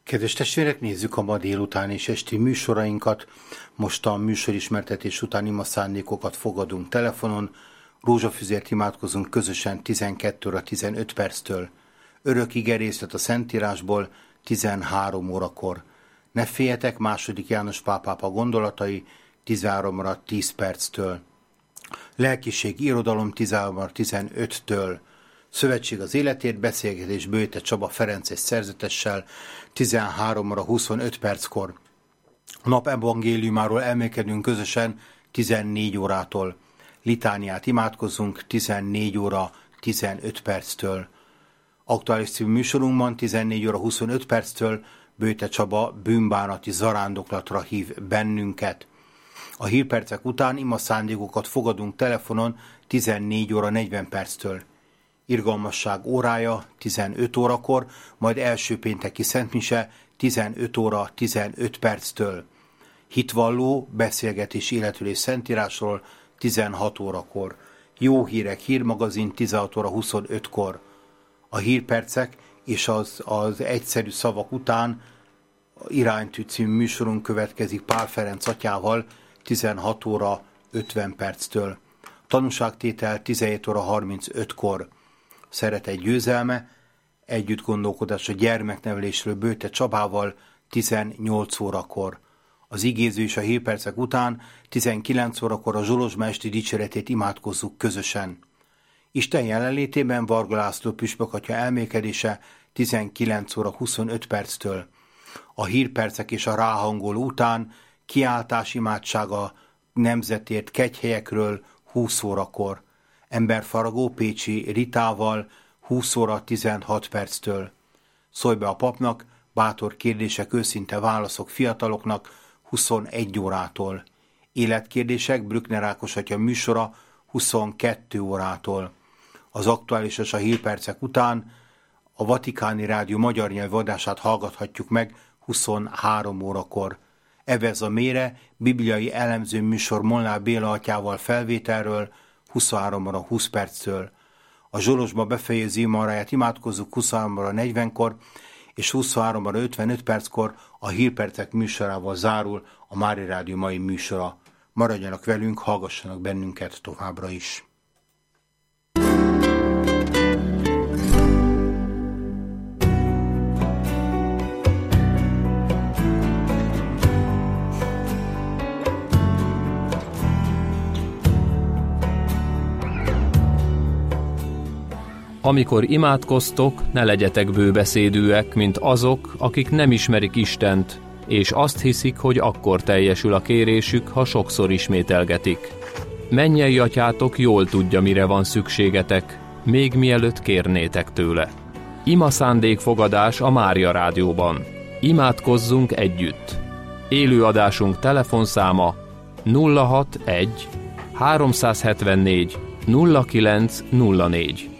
Kedves testvérek, nézzük a ma délután és esti műsorainkat. Most a műsorismertetés után imaszándékokat fogadunk telefonon. Rózsafüzért imádkozunk közösen 12 óra 15 perctől. Örök igerészlet a Szentírásból 13 órakor. Ne féljetek, II. János Pál pápa gondolatai 13 óra 10 perctől. Lelkiség, irodalom 13 óra 15-től. Szövetség az életért, beszélgetés Bőte Csaba Ferences szerzetessel 13 óra 25 perckor. A nap evangéliumáról elmélkedünk közösen 14 órától. Litániát imádkozunk 14 óra 15 perctől. Aktuális című műsorunkban 14 óra 25 perctől Bőte Csaba bűnbánati zarándoklatra hív bennünket. A hírpercek után imaszándékokat fogadunk telefonon 14 óra 40 perctől. Irgalmasság órája 15 órakor, majd első pénteki szentmise 15 óra 15 perctől. Hitvalló, beszélgetés életről és szentírásról 16 órakor. Jó hírek, hírmagazin 16 óra 25-kor. A hírpercek és az egyszerű szavak után Iránytű című műsorunk következik Pál Ferenc atyával 16 óra 50 perctől. Tanúságtétel 17 óra 35-kor. Szeretet győzelme, együtt gondolkodás a gyermeknevelésről Bőte Csabával 18 órakor. Az igéző és a hírpercek után 19 órakor a Zsolozsma esti dicséretét imádkozzuk közösen. Isten jelenlétében Varga László püspök atya elmélkedése 19 óra 25 perctől. A hírpercek és a ráhangoló után kiáltás imádsága nemzetért kegyhelyekről 20 órakor. Emberfaragó Pécsi Ritával 20 óra 16 perctől. Szólj be a papnak, bátor kérdések, őszinte válaszok fiataloknak 21 órától. Életkérdések Brückner Ákos atya műsora 22 órától. Az aktuális és a hírpercek után a Vatikáni Rádió magyar nyelvű adását hallgathatjuk meg 23 órakor. Evez a mére, bibliai elemző műsor Molnár Béla atyával felvételről 23 óra 20 perctől. A Zsolozsma befejező imaóráját imádkozzuk 23 óra 40-kor, és 23 óra 55 perckor a hírpercek műsorával zárul a Mária Rádió mai műsora. Maradjanak velünk, hallgassanak bennünket továbbra is. Amikor imádkoztok, ne legyetek bőbeszédűek, mint azok, akik nem ismerik Istent, és azt hiszik, hogy akkor teljesül a kérésük, ha sokszor ismételgetik. Mennyei atyátok jól tudja, mire van szükségetek, még mielőtt kérnétek tőle. Ima szándékfogadás a Mária Rádióban. Imádkozzunk együtt. Élőadásunk telefonszáma 061 374 0904.